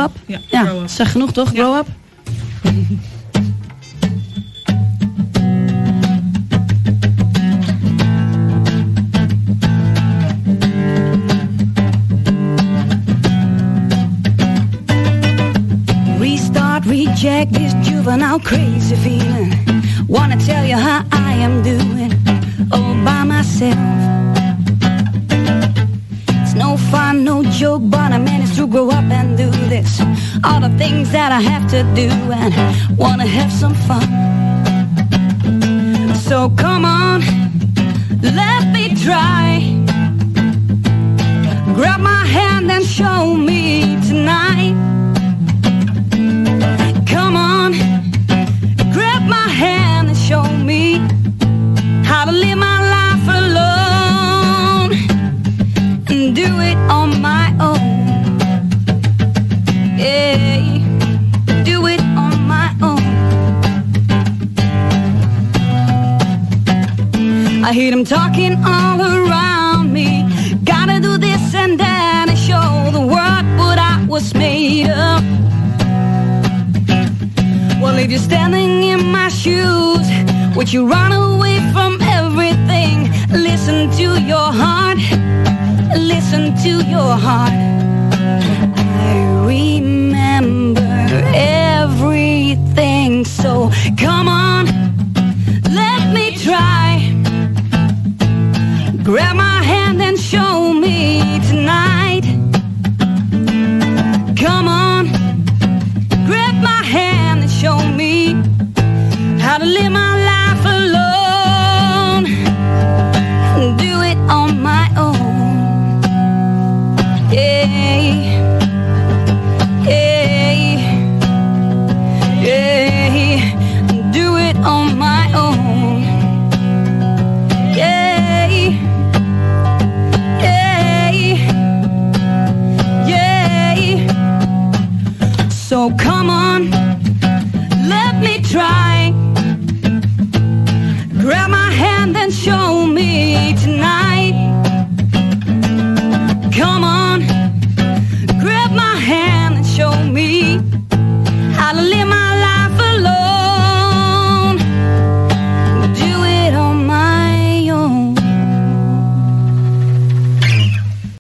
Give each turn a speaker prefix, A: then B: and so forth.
A: Up?
B: Ja, grow up.
A: Zeg genoeg toch? Grow up?
C: Restart, reject this juvenile crazy feeling. Wanna tell you how I am doing all by myself. It's no fun, no joke, but I managed to grow up and do this. All the things that I have to do and wanna have some fun. So come on, let me try. Grab my hand and show me tonight. Come on, grab my hand and show me how to live my life alone and do it on my own. Yeah, do it on my own. I hear them talking all around me. Gotta do this and that and show the world what I was made of. Well, if you're standing in my shoes, would you run away from everything? Listen to your heart. Listen to your heart.